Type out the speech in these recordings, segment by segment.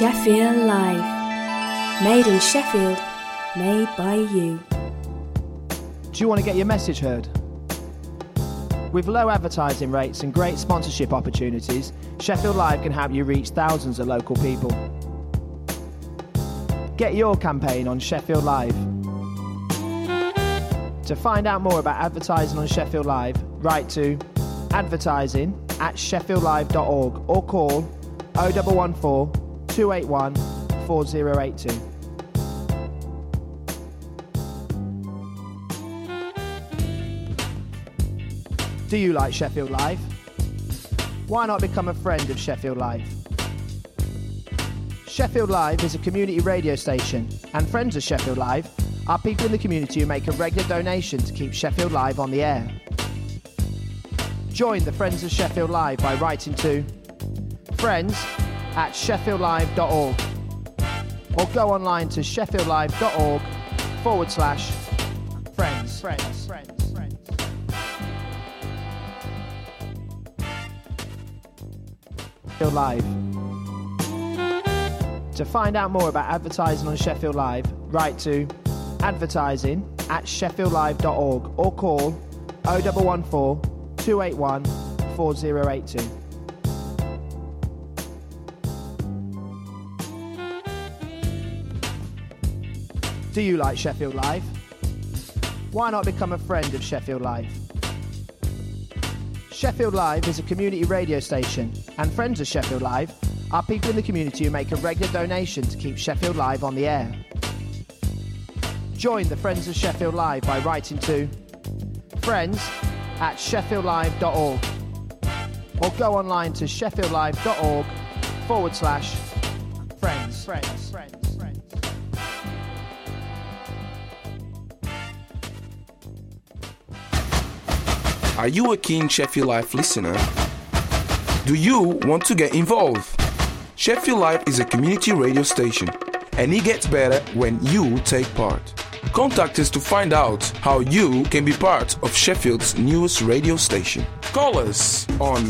Sheffield Live. Made in Sheffield, made by you. Do you want to get your message heard? With low advertising rates and great sponsorship opportunities, Sheffield Live can help you reach thousands of local people. Get your campaign on Sheffield Live. To find out more about advertising on Sheffield Live, write to advertising@sheffieldlive.org or call 0114 281 4082. Do you like Sheffield Live? Why not become a friend of Sheffield Live? Sheffield Live is a community radio station, and friends of Sheffield Live are people in the community who make a regular donation to keep Sheffield Live on the air. Join the Friends of Sheffield Live by writing to friends@sheffieldlive.org or go online to sheffieldlive.org/friends. Sheffield Live. To find out more about advertising on Sheffield Live, write to advertising@sheffieldlive.org or call 0114 281 4082. Do you like Sheffield Live? Why not become a friend of Sheffield Live? Sheffield Live is a community radio station, and friends of Sheffield Live are people in the community who make a regular donation to keep Sheffield Live on the air. Join the Friends of Sheffield Live by writing to friends@sheffieldlive.org or go online to sheffieldlive.org/friends. Are you a keen Sheffield Live listener? Do you want to get involved? Sheffield Live is a community radio station, and it gets better when you take part. Contact us to find out how you can be part of Sheffield's newest radio station. Call us on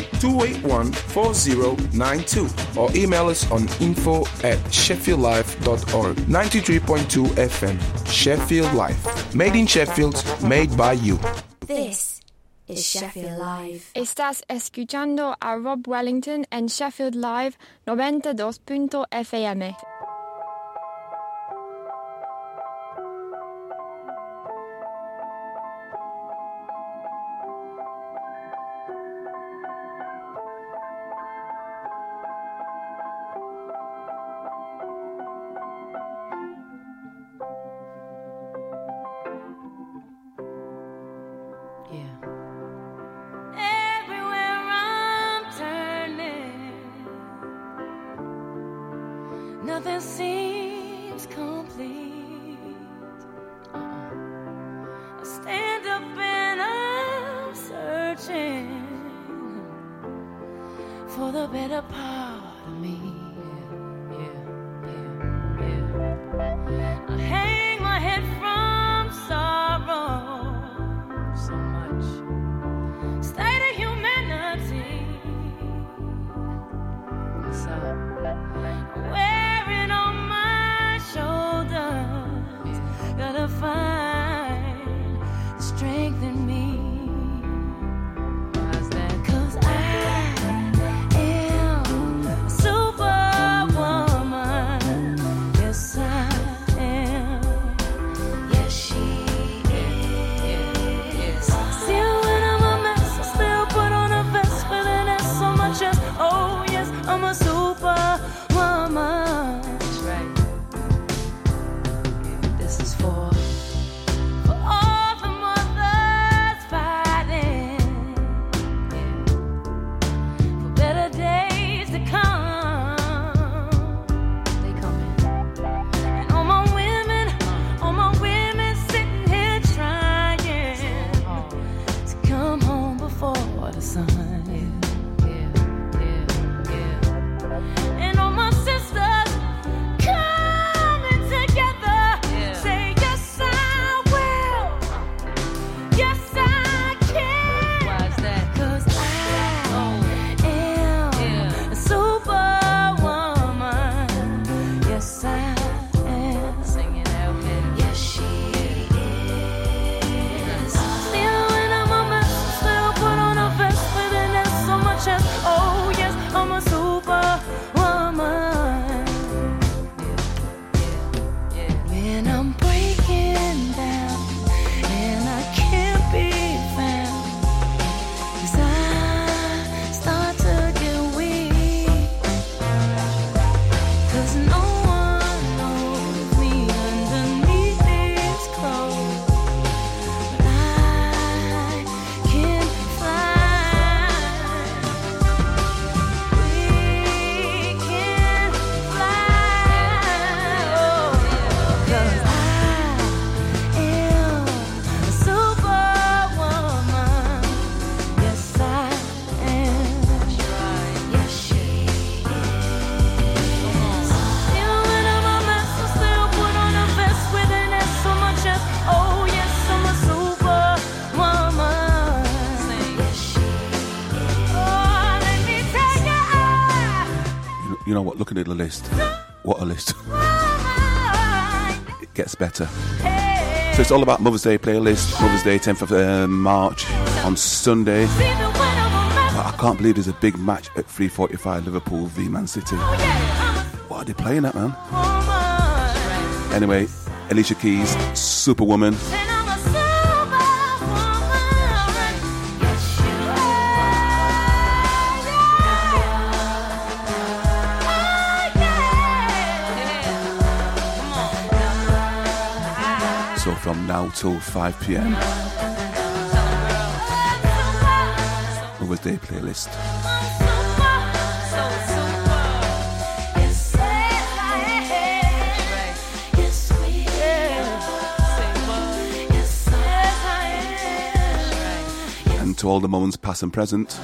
281-4092 or email us on info@sheffieldlive.org. 93.2 FM, Sheffield Live. Made in Sheffield, made by you. This is Sheffield Live. Estás escuchando a Rob Wellington en Sheffield Live 92.fm. Nothing seems complete. I stand up and I'm searching for the better part of me. I hang my head from sorrow, so much state of humanity. So wearing on my shoulders, gotta find strength in me. Why's that? 'Cause I am a superwoman. Yes, I am. Yes, she is. Still when I'm a mess, I still put on a vest, feeling as so much as, oh yes, I'm a superwoman. That's right. This is for all the mothers fighting, for better days to come. They coming. And all my women sitting here trying to come home before the sun. You know what? Looking at the list, what a list! It gets better. So it's all about Mother's Day playlist. Mother's Day, 10th of March on Sunday. But I can't believe there's a big match at 3:45 Liverpool v Man City. What are they playing at, man? Anyway, Alicia Keys, Superwoman. So from now till 5 p.m. Mother's Day playlist. And to all the mums past and present.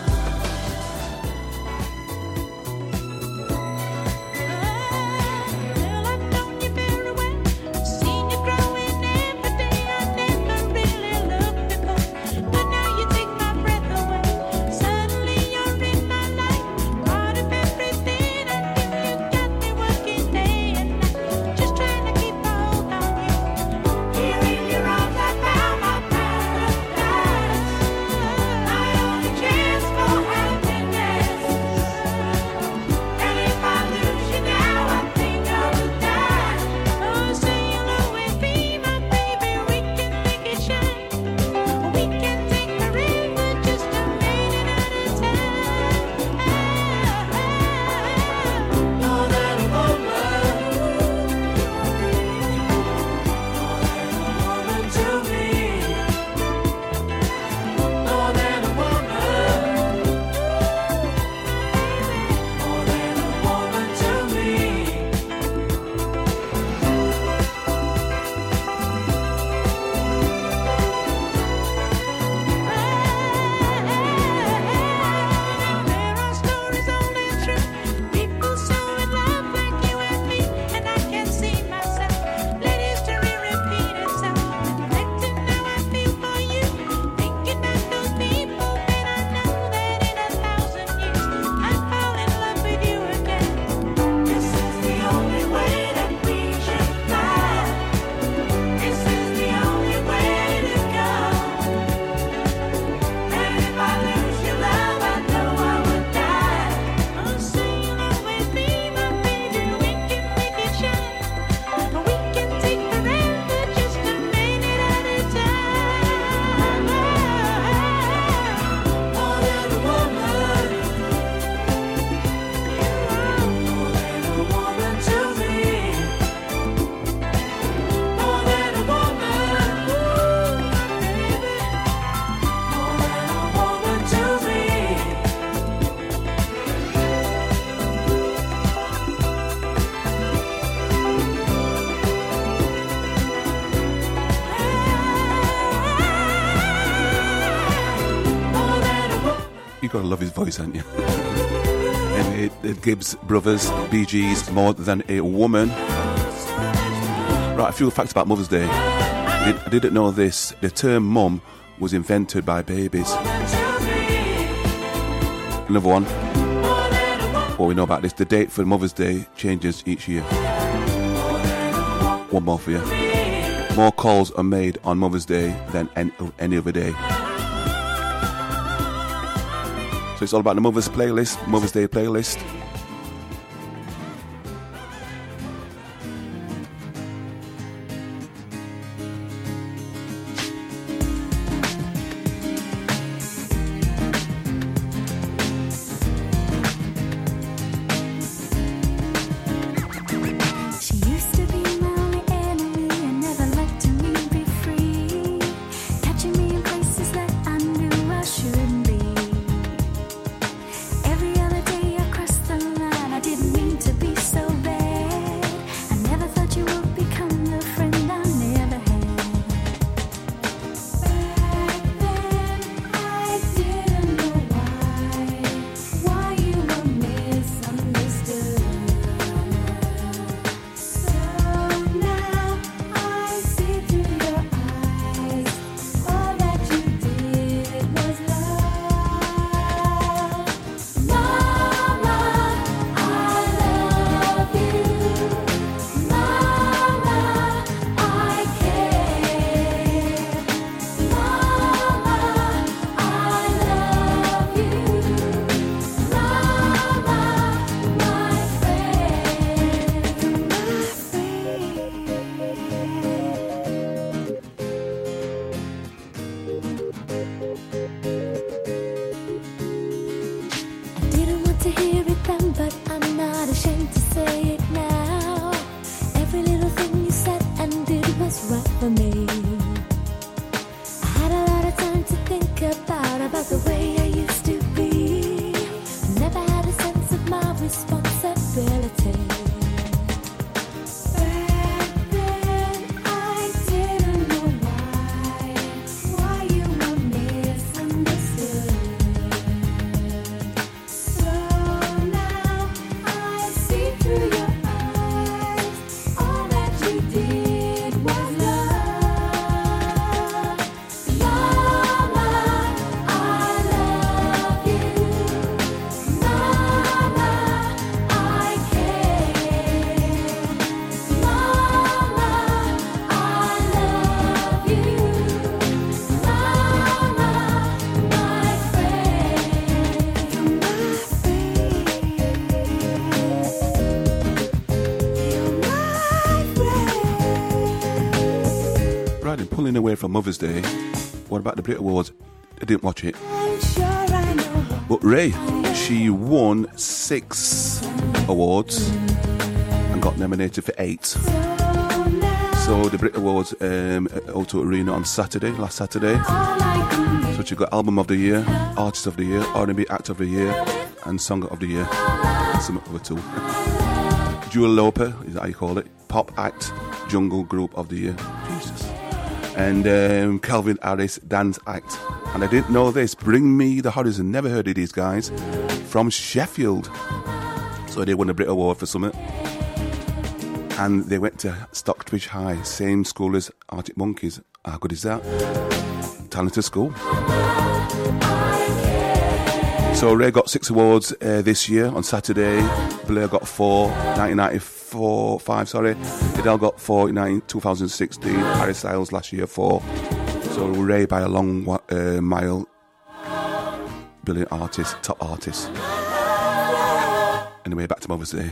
You've got to love his voice, haven't you? Anyway, the Gibbs Brothers, Bee Gees, More Than a Woman. Right, a few facts about Mother's Day. I didn't know this. The term mum was invented by babies. Another one. What we know about this, the date for Mother's Day changes each year. One more for you. More calls are made on Mother's Day than any other day. So it's all about the Mother's playlist, Mother's Day playlist. Every other day I cross the pulling away from Mother's Day, what about the Brit Awards? I didn't watch it. But Ray, she won 6 awards and got nominated for 8. So the Brit Awards O2 Arena on last Saturday. So she got Album of the Year, Artist of the Year, R&B Act of the Year, and Song of the Year. Some other 2. Dua Lipa, is that how you call it? Pop Act, Jungle Group of the Year. Jesus. And Calvin Harris, Dance Act. And I didn't know this. Bring Me the Horizon. Never heard of these guys. From Sheffield. So they won a Brit Award for Summit. And they went to Stockbridge High, same school as Arctic Monkeys. How good is that? Talented school. So Ray got 6 awards this year on Saturday. Blair got 4, 5. Adele got 4 in 2016. Harry Styles last year 4. So Ray by a long mile. Brilliant artist, top artist. Anyway, back to Mother's Day.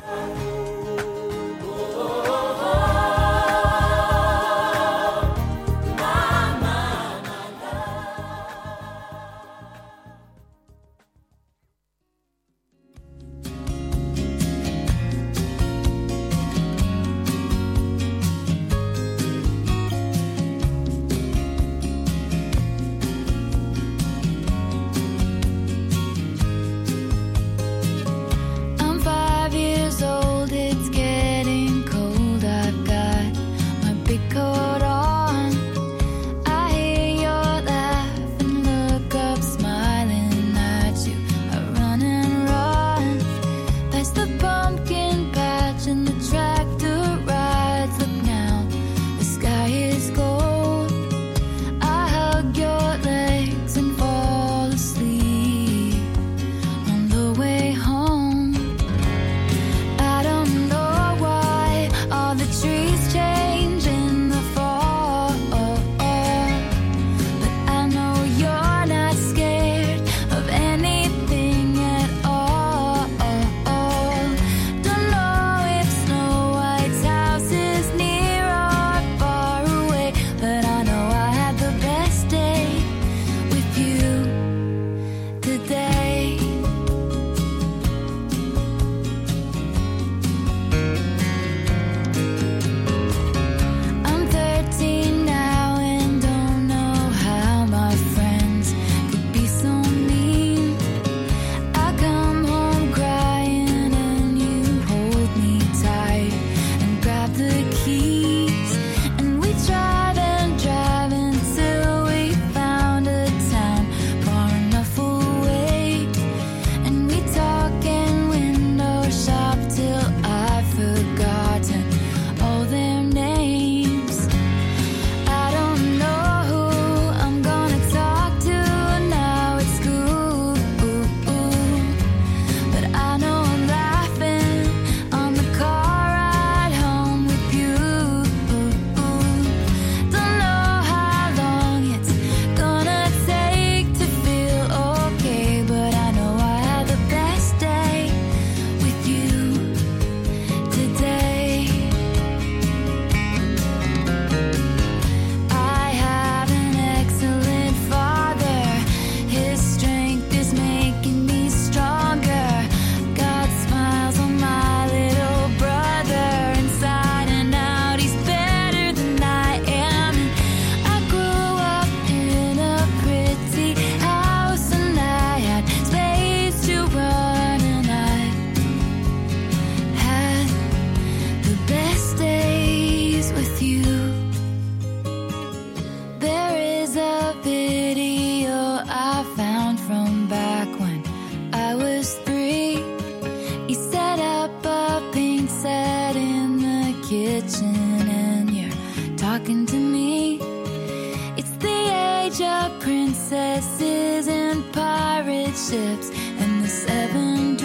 Princesses and pirate ships and the 7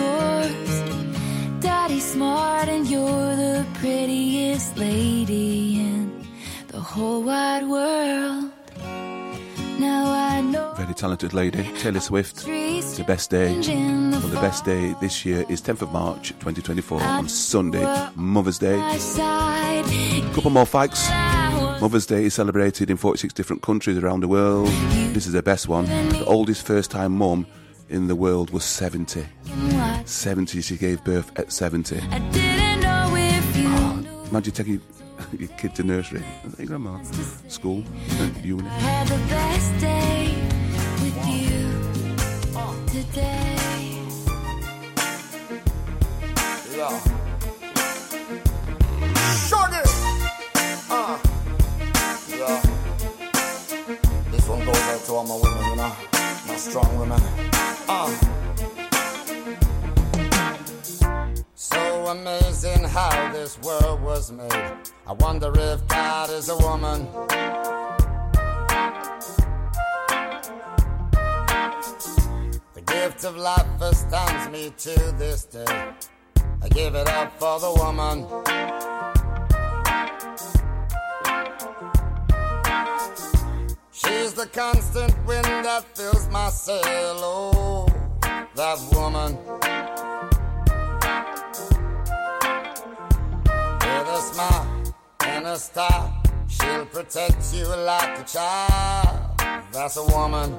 dwarfs. Daddy's smart and you're the prettiest lady in the whole wide world. Now I know. Very talented lady, Taylor Swift. It's the best day. Well, the best day this year is 10th of March 2024 on Sunday, Mother's Day. A couple more facts. Mother's Day is celebrated in 46 different countries around the world. This is the best one. The oldest first-time mum in the world was 70. 70, she gave birth at 70. Imagine taking your kid to nursery. Hey, grandma. School. Uni. I had the best day with you today. Yeah. Shaggy! Yeah. This one goes out to all my women, you know? My strong women. So amazing how this world was made. I wonder if God is a woman. The gift of life astounds me to this day. I give it up for the woman. She's the constant wind that fills my sail. Oh, that woman. With a smile and a star, she'll protect you like a child. That's a woman.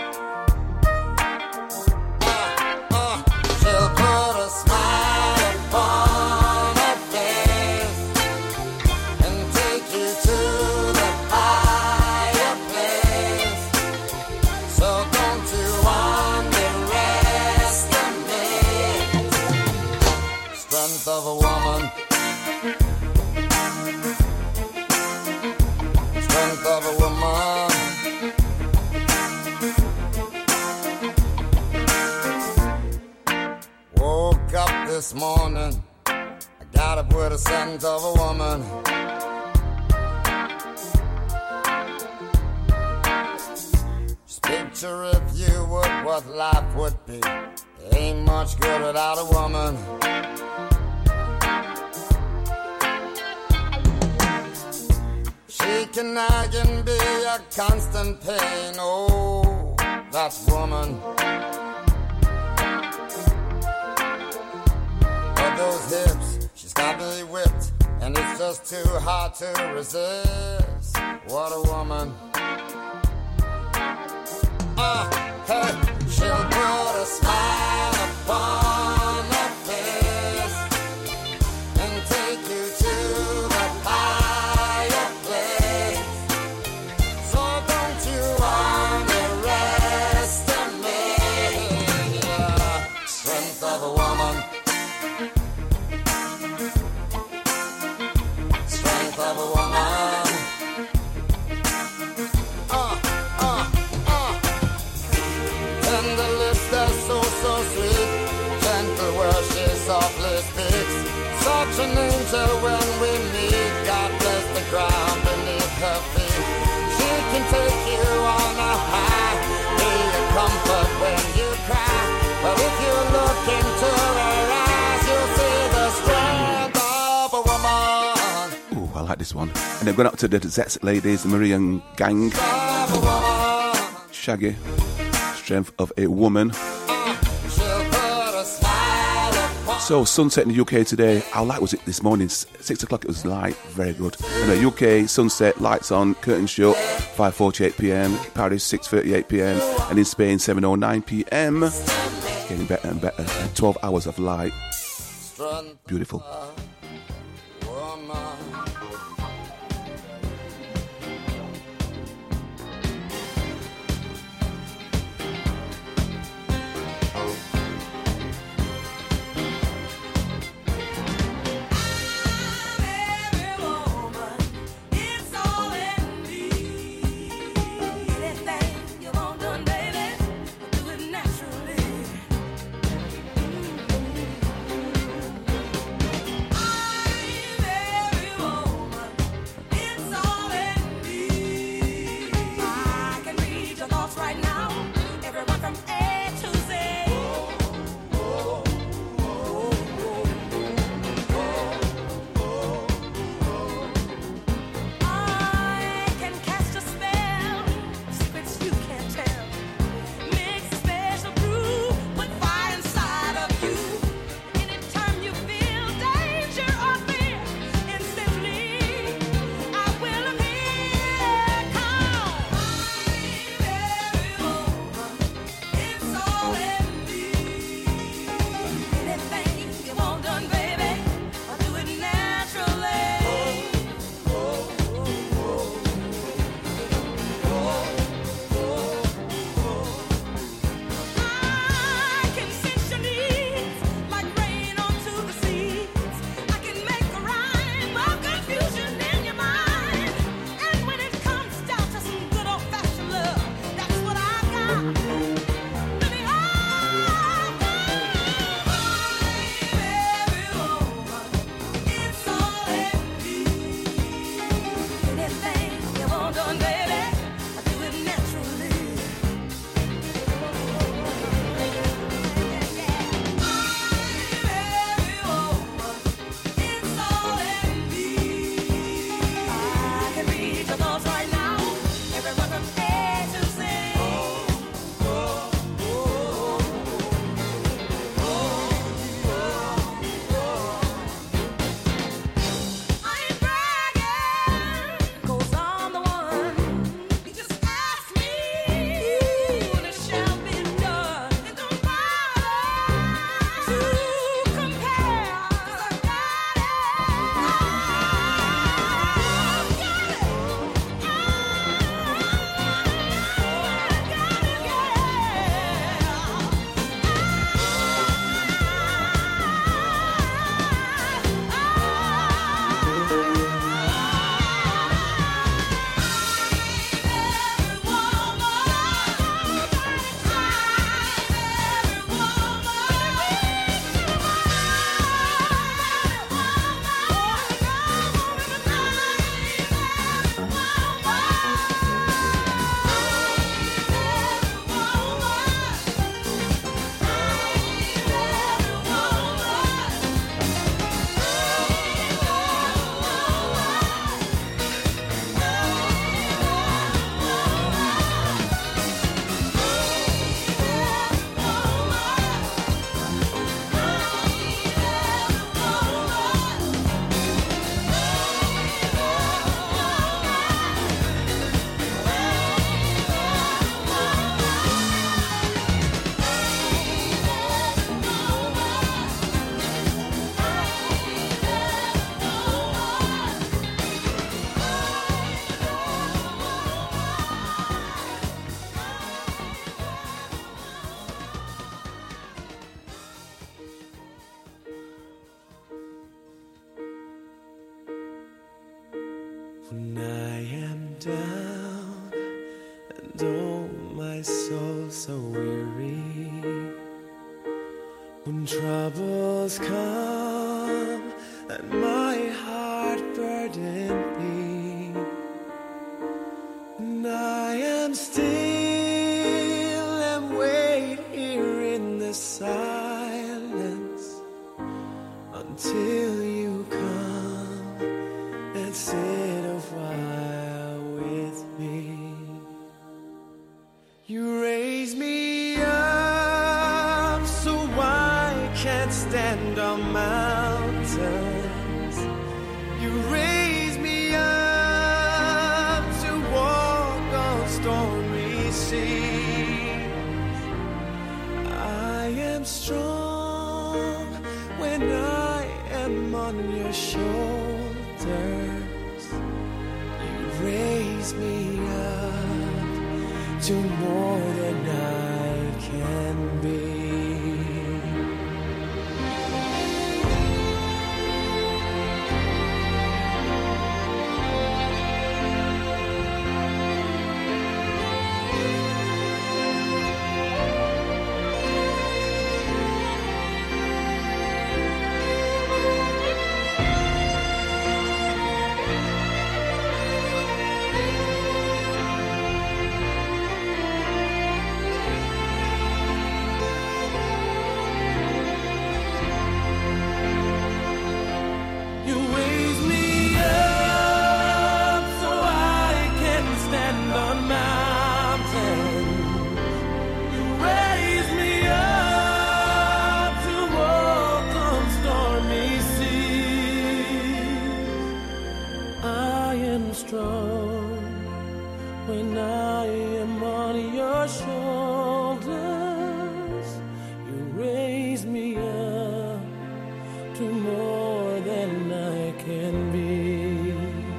She'll put a smile upon her face and take you to the higher place. So don't you underestimate the strength of a woman. Strength of a woman. Woke up this morning, I got up with a scent of a woman. Just picture if you would what life would be. It ain't much good without a woman. She can nag and be a constant pain. Oh, that woman. Those hips, she's got me whipped, and it's just too hard to resist. What a woman. Hey, she'll put a smile upon her face and take you to the higher place. So don't you underestimate the strength of a woman. Of a woman. Tender lips, they're so sweet. Gentle words, she softly speaks. Such an angel when we meet. God bless the ground beneath her feet. She can take you on a high, be a comfort when you cry. But if you look into her eyes, you'll see the strength of a woman. I like this one. And they're going out to the Zets ladies, Marie and Gang. Shaggy. Strength of a woman. So, sunset in the UK today. How light was it this morning? 6 o'clock, it was light. Very good. In the UK, sunset, lights on, curtains shut, 5:48 p.m. Paris, 6:38 p.m. And in Spain, 7:09 p.m. Getting better and better. 12 hours of light. Beautiful. When I am down and oh my soul so weary, when troubles come and my heart burden be, and I am still and wait here in the silence until you come and sit a while with me. You raise me up so I can't stand on mountains. You raise me up to walk on stormy seas. I am strong when I am on your shoulders. You raise me up to more than I can be. When I am on your shoulders, you raise me up to more than I can be.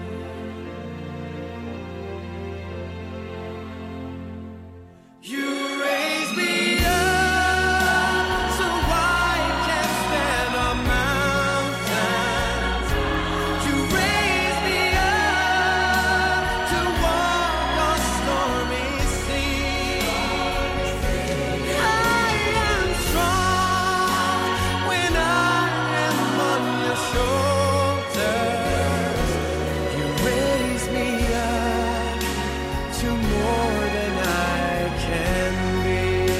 You raise me up so I can stand on mountains. You raise me up to walk on stormy seas. I am strong when I am on your shoulders. You raise me up to more than I can be.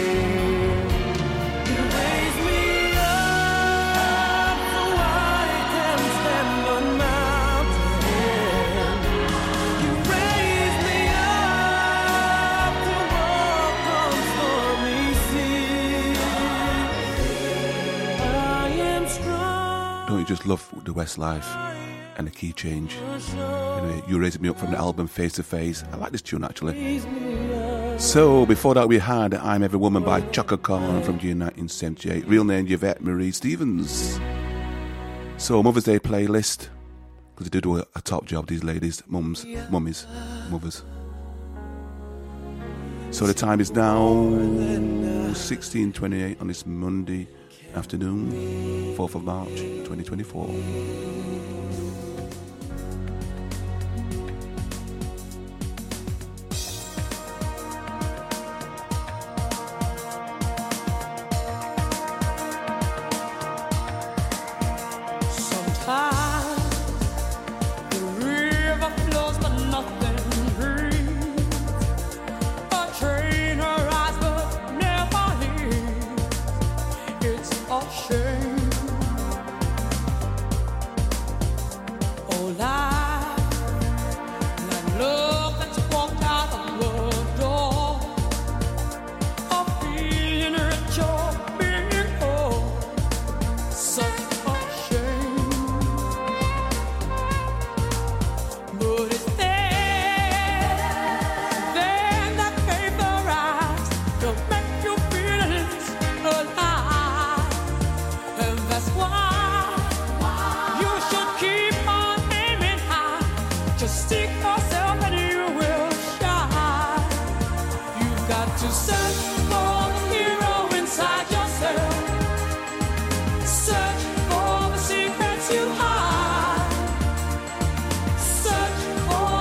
You raise me up so I can stand on mountains. You raise me up to walk on stormy seas. I am strong. Don't you just love the Westlife and the key change? Anyway, You Raise Me Up from the album Face to Face. I like this tune actually. So before that we had I'm Every Woman by Chaka Khan from June 1978. Real name Yvette Marie Stevens. So Mother's Day playlist, because they do a top job, these ladies, mummies, mothers. So the time is now 16:28 on this Monday afternoon, 4th of March 2024. Sometimes the river flows but nothing breathes. A train arrives but never leaves. It's a shame. Oh, life, like love that's walked out of the door. A feeling rich or being poor. Such a shame. But it's there that gave the rise to make you feel it's alive. And that's why you should keep on aiming high. Just seek yourself and you will shine. You've got to search for the hero inside yourself. Search for the secrets you hide. Search for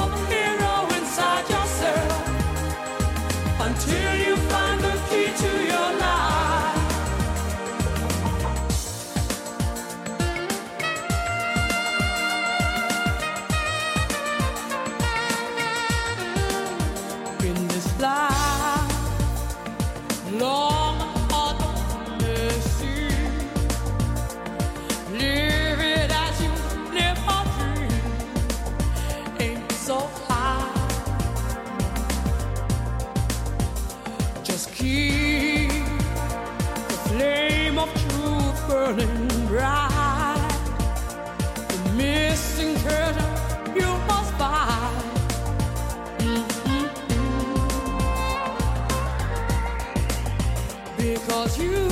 you.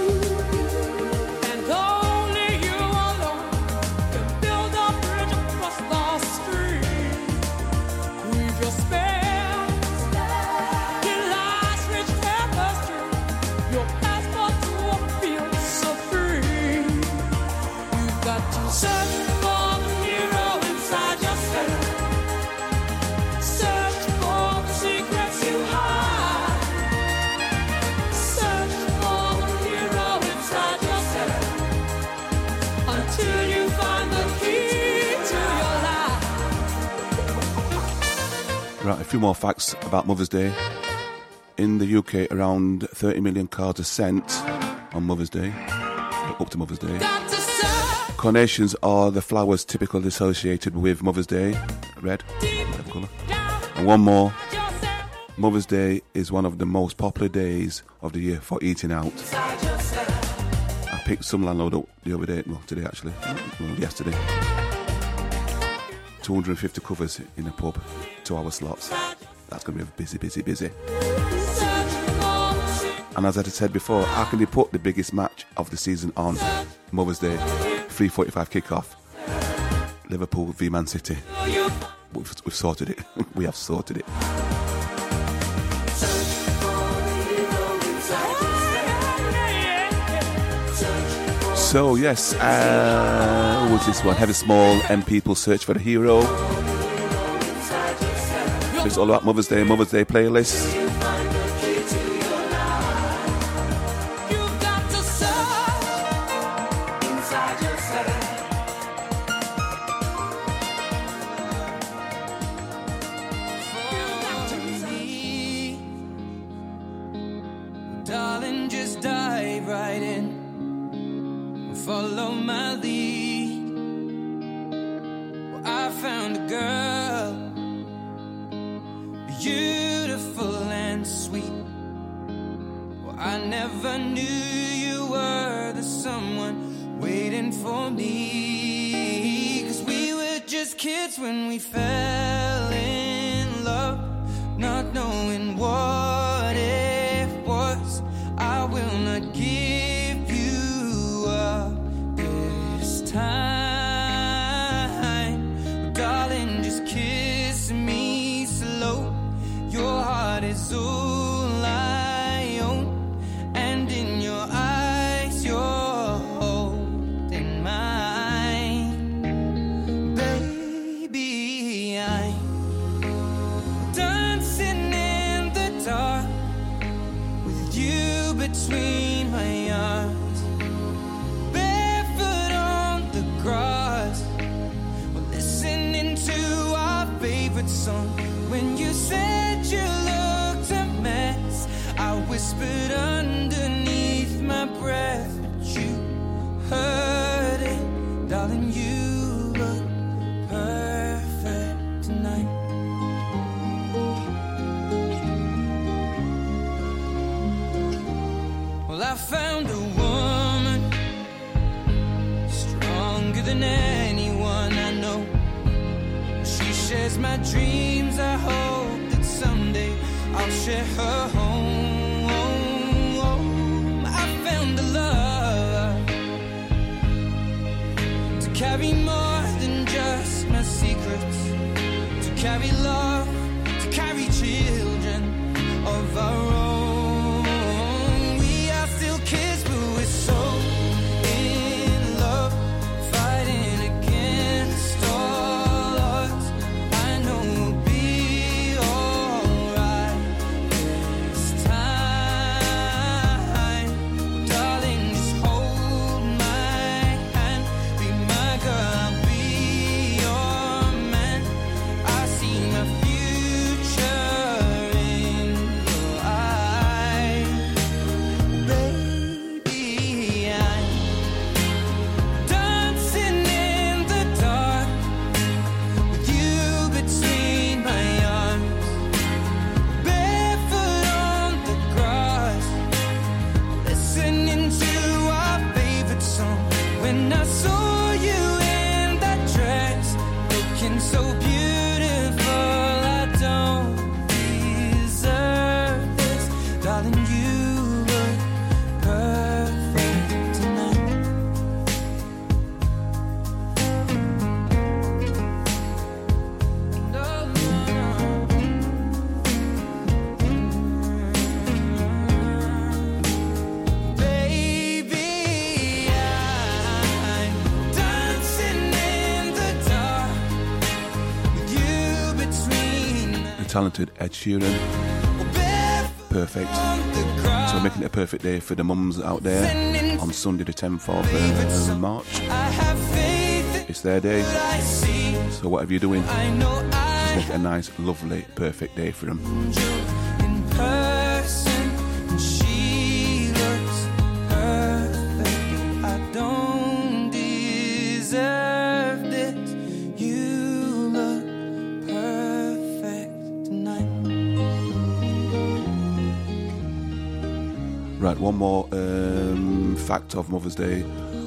And only you alone can build a bridge across the stream. We've your spell, your last rich tapestry, your passport to a field so free. You've got to search for the hero inside yourself. Search for the secrets you hide. Search for the hero inside yourself until you find the key to your life. Right, a few more facts about Mother's Day. In the UK, around 30 million cards are sent on Mother's Day, up to Mother's Day. Got to search Carnations are the flowers typically associated with Mother's Day, red colour. And one more, yourself Mother's Day is one of the most popular days of the year for eating out. inside yourself. I picked some landlord up the other day, well, today actually, well, yesterday. 250 covers in a pub, 2-hour slots. That's going to be busy. Search for the secrets And as I said before, how can they put the biggest match of the season on Mother's Day? 3:45 kick-off. Liverpool v Man City. you We've sorted it. We have sorted it. So yes, what was this one? Heavy Small and People Search for the Hero. It's all about Mother's Day playlist. You've got to search inside yourself. Darling, just dive right in. Follow my lead. Well, I found a girl, beautiful and sweet. Well, I never knew you were the someone waiting for me. 'Cause we were just kids when we fell in love, not knowing what it was. I will not give you up this time. Darling, just kiss me slow. Your heart is all I own, and in your eyes you're holding mine. Baby, I'm dancing in the dark with you between my arms, barefoot on the grass. We're listening to our favorite song. When you said you looked a mess, I whispered underneath my breath, but you heard it. Darling, you look perfect tonight. Well, I found a woman stronger than anyone I know. She shares my dreams. I hope that someday I'll share her home. I found a love to carry more than just my secrets, to carry love, to carry children of our own. We are still kids, but we're so in love, fighting against all odds. I know we'll be alright this time. Darling, just hold my hand, be my girl, I'll be your man. I see my future in your eyes. talented Ed Sheeran. Perfect. So making it a perfect day for the mums out there on Sunday the 10th of March. It's their day. So whatever you're doing, just make it a nice, lovely, perfect day for them. In person, and she looks perfect. I don't deserve this. You look perfect tonight. Right, one more fact of Mother's Day.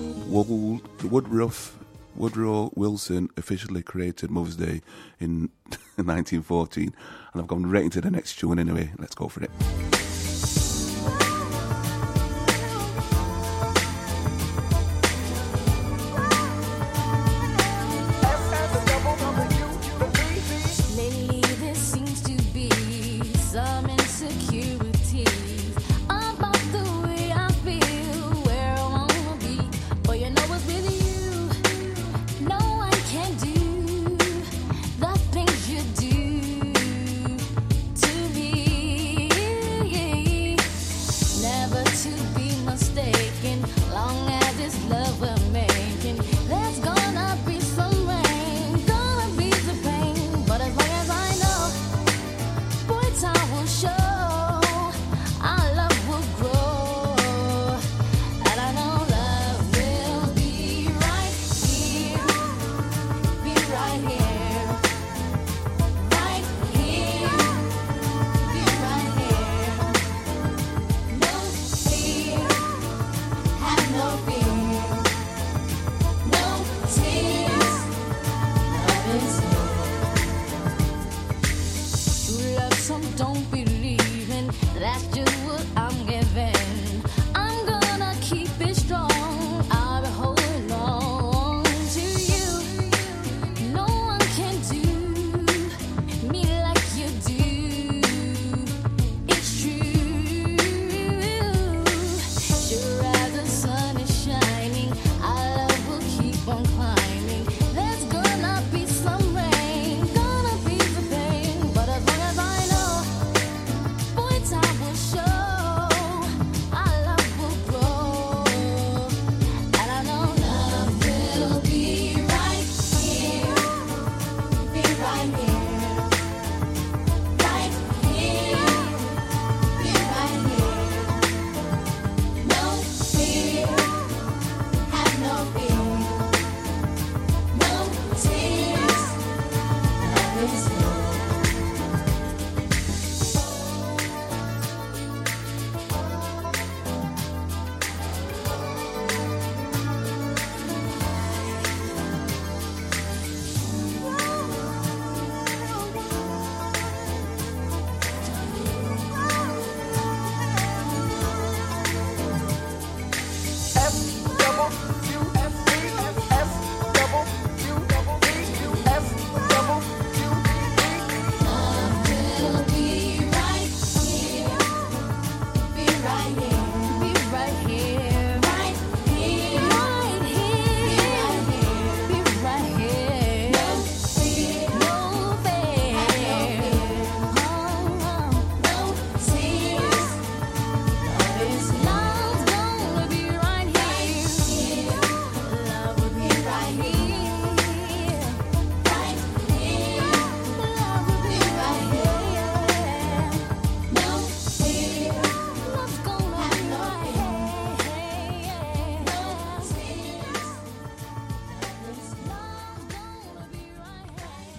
Woodrow Wilson officially created Mother's Day in 1914, and I've gone right into the next tune anyway. Let's go for it. Lately there seems to be some insecurities about the way I feel, where I wanna be. But you know it's with you, no one can do the things you do to me. Never to be mistaken, long as this love we're making, there's gonna be some rain, gonna be the pain. But as long as I know, boy, time will show, our love will grow. And I know love will be right here, be right here, right here, be right here. No fear, have no fear, no tears, love is true love, some don't believe in, that's just what I'm giving. I'm gonna keep it strong, I'll be holding on to you. No one can do me like you do, it's true. Sure as the sun is shining, our love will keep on climbing. There's gonna be some rain, gonna be the pain. But as long as I know, boy, time will show, our love will grow. And I know love will be right here, be right here, right here, be right here. No fear, have no fear, no tears, love is true. Will be right here, be right here, be right here, right here, right here, be right here. No fear, no fear, no tears. Love's gonna be right here. Love will be right here, right here. Love will be right here. No fear, love's gonna be right here. No tears. Love's gonna be right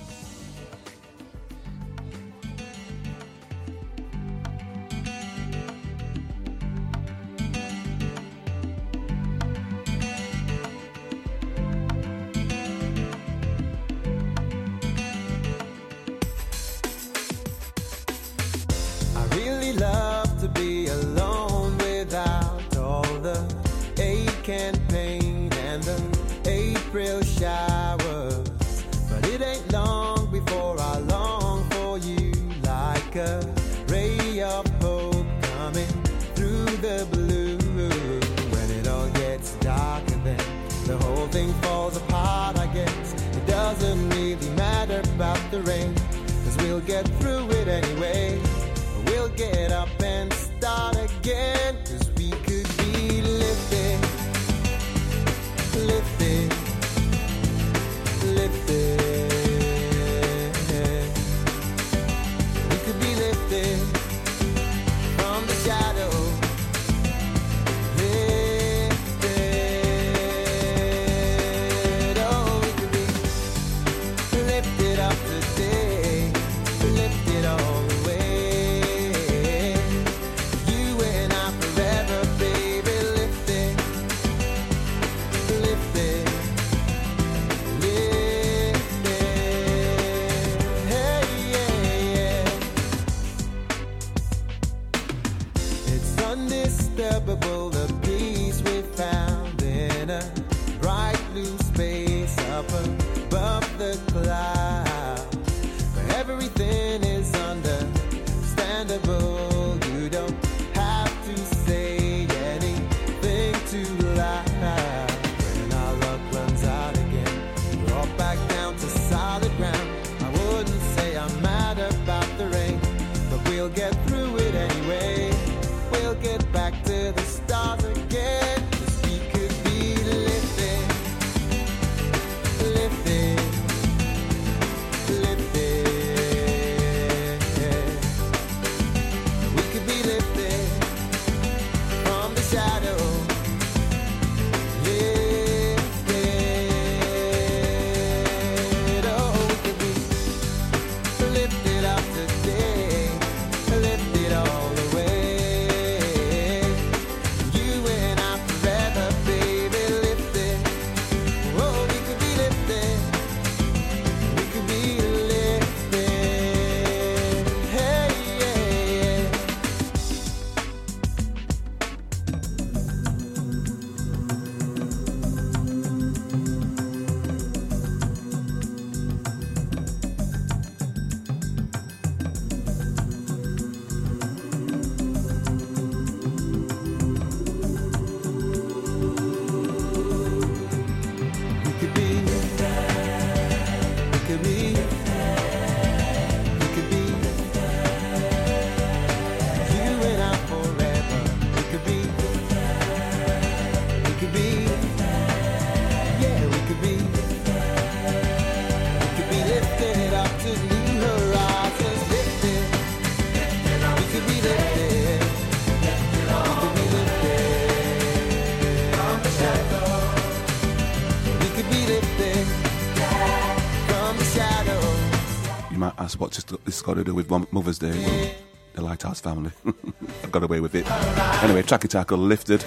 I really love to be alone without all the ache and pain and the April showers. But it ain't long before I long for you, like a ray of hope coming through the blue. When it all gets dark and then the whole thing falls apart, I guess it doesn't really matter about the rain, 'cause we'll get through it anyway. We'll get up and start again, 'cause we could be lifted, lifted, lifted. We could be lifted from the shadow. The peace we found in a bright blue space up above the clouds, where everything is understandable. You don't have to say anything too loud. When our luck runs out again, we're all back down to solid ground. I wouldn't say I'm mad about the rain, but we'll get through it anyway. We'll get back to the stars again, 'cause we could be lifted, lifted, lifted. We could be lifted from the shadow, lifted. Oh, we could be lifted up today, lifted all the way. What's this got to do with Mother's Day? Well, the Lighthouse Family. I've got away with it. Anyway, Tracky Tackle, Lifted.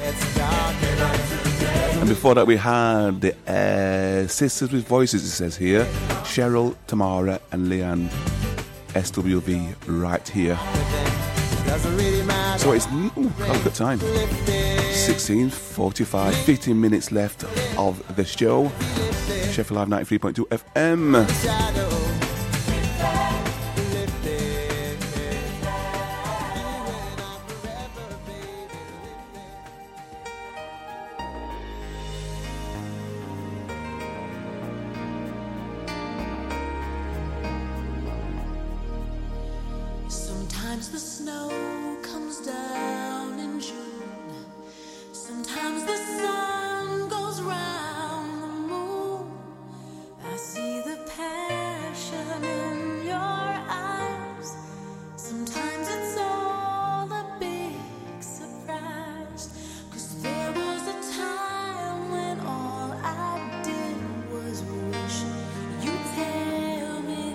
And before that we had the Sisters with Voices, it says here. Cheryl, Tamara and Leanne. SWV right here. So it's have a good time. 16:45, 15 minutes left of the show. Sheffield Live 93.2 FM.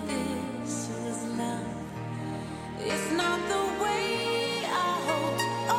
It's not the way I hoped.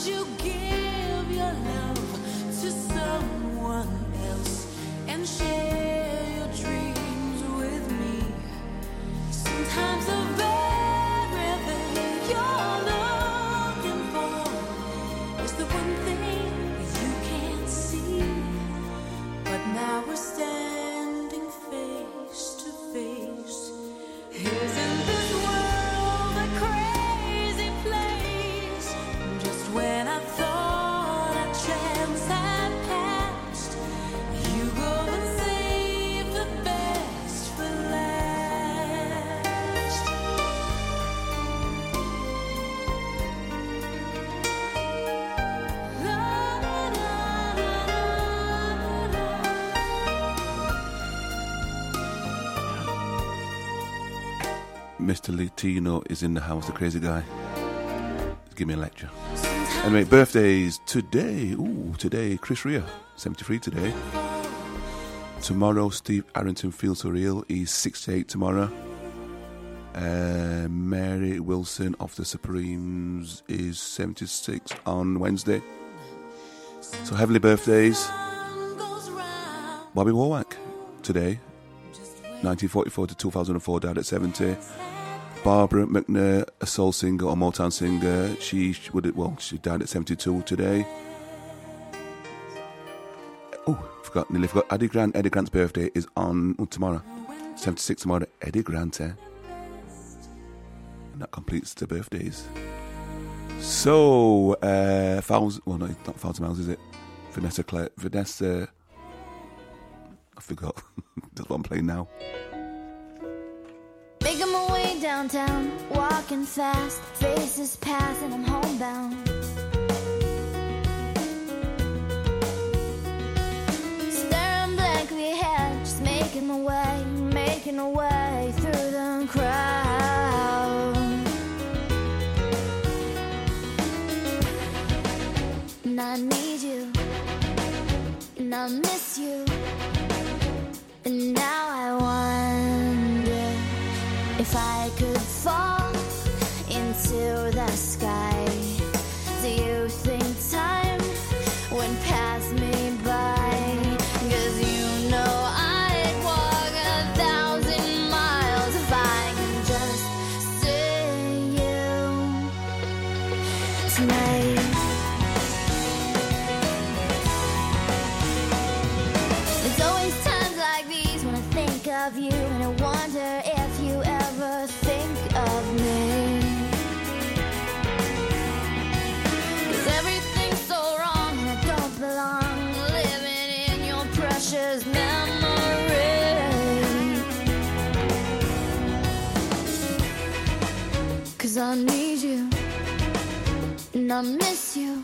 you give your love to someone else and share your dreams with me? Sometimes the very thing you're looking for is the one thing you can't see. But now we're standing face to face. Isn't this world a crazy place? Just when I thought our chance had passed, you go and save the best for last. La, la, la, la, la, la. Mr. Latino is in the house, the crazy guy. Give me a lecture. Anyway, birthdays today. Today, Chris Rea, 73 today. Tomorrow, Steve Arrington feels so real. He's 68 tomorrow. Mary Wilson of the Supremes is 76 on Wednesday. So heavenly birthdays. Bobby Womack today, 1944 to 2004, died at 70. Barbara McNair, a soul singer or Motown singer, she died at 72 today. Nearly forgot. Eddie Grant. Eddie Grant's birthday is on tomorrow, 76 tomorrow. Eddie Grant, And that completes the birthdays. So, Fowles. Well, no, it's not Fowles Miles, is it? Vanessa. I forgot. That's what I'm playing now. Making my way downtown, walking fast, faces pass and I'm homebound. Staring blankly ahead, just making my way through the crowd. And I need you, and I miss you, and now I wonder if I could fall into the sky. Do you think time would pass me by? 'Cause you know I'd walk 1,000 miles if I could just see you tonight. There's always times like these when I think of you, and I wonder if you ever think of me. 'Cause everything's so wrong and I don't belong, living in your precious memory. 'Cause I need you and I miss you.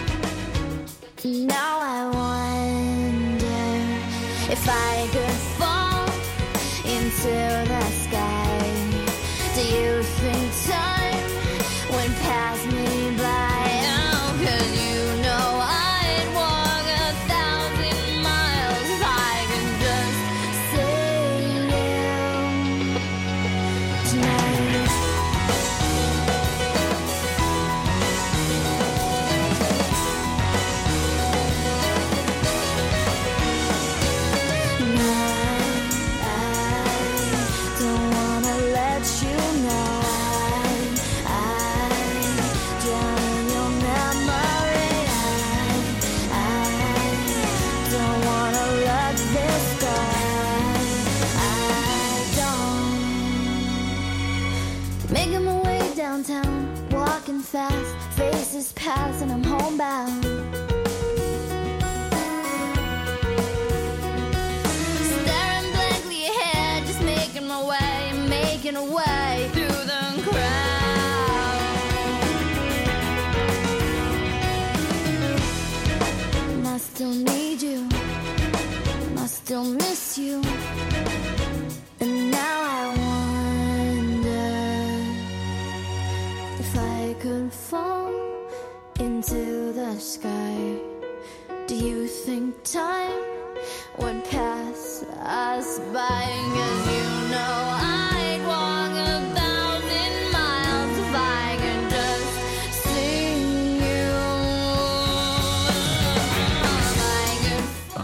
Now I wonder if I could fall into the sky. Do you think time would pass me by? Oh, 'cause you know I'd walk 1,000 miles if I could just see you tonight. Don't wanna let you know I drown in your memory. I don't wanna let this go. I don't. Making my way downtown, walking fast, faces pass and I'm homebound. Staring blankly ahead, just making my way through the crowd. And I still need you, and I still miss you, and now I wonder if I could fall into the sky. Do you think time would pass us by? 'Cause you know I'd walk 1,000 miles if I could just see you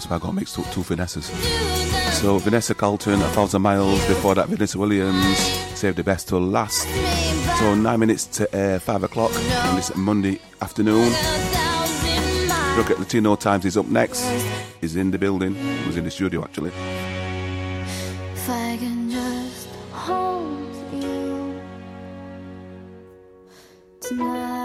So I got mixed up 2 Vanessas. So Vanessa Carlton, 1,000 Miles. Before that, Vanessa Williams, Save the Best till Last. So 9 minutes to 5 o'clock on this Monday afternoon. Look at Latino Times is up next. He's in the building. He was in the studio actually. If I can just hold you tonight.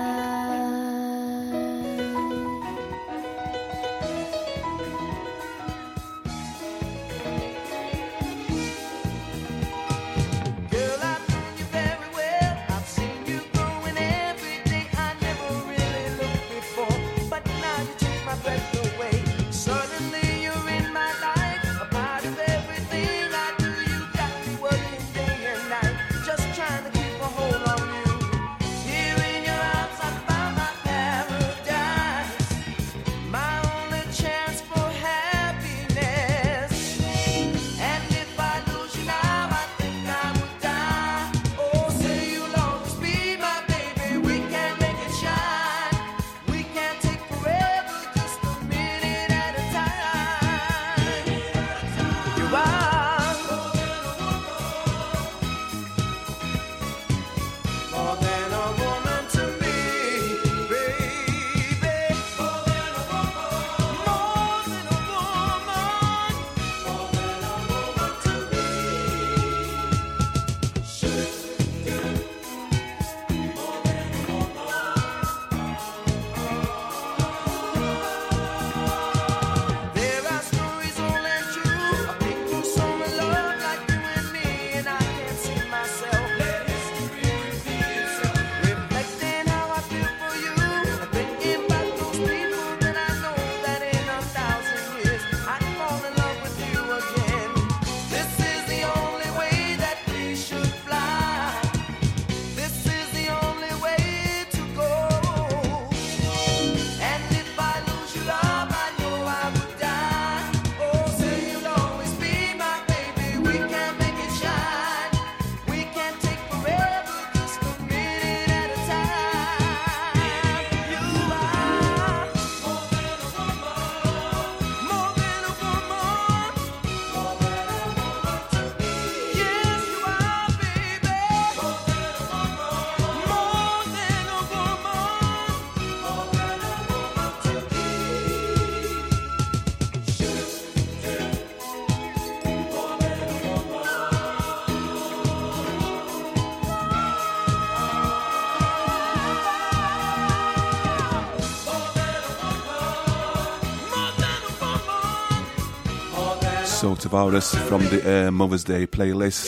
So Tavares from the Mother's Day playlist.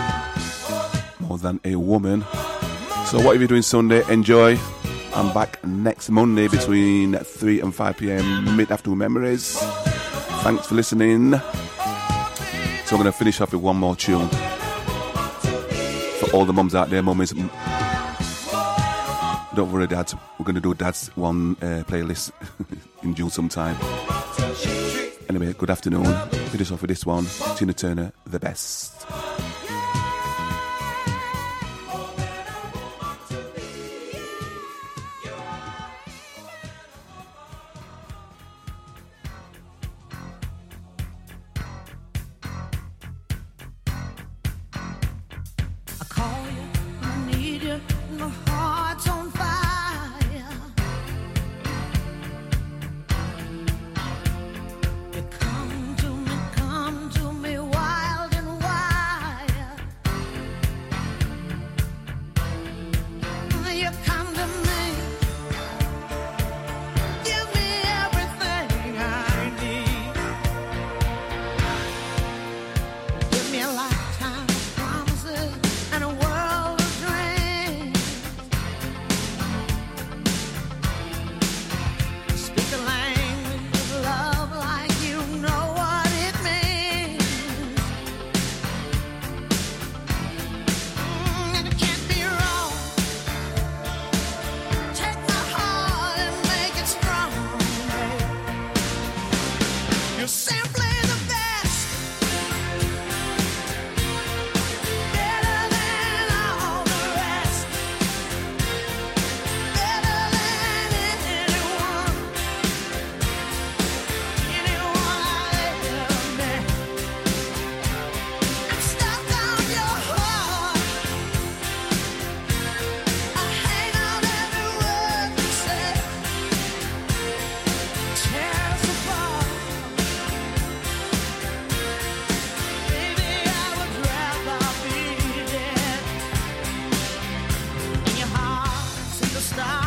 More Than a Woman. So what are you doing Sunday? Enjoy. I'm back next Monday between 3 and 5 p.m. Mid-afternoon memories. Thanks for listening. So I'm going to finish off with one more tune. For all the mums out there, mummies. Don't worry, dads. We're going to do dad's one playlist in June sometime. Anyway, good afternoon. Finish off with this one. Tina Turner, The Best. Come to me wild and wild. stop.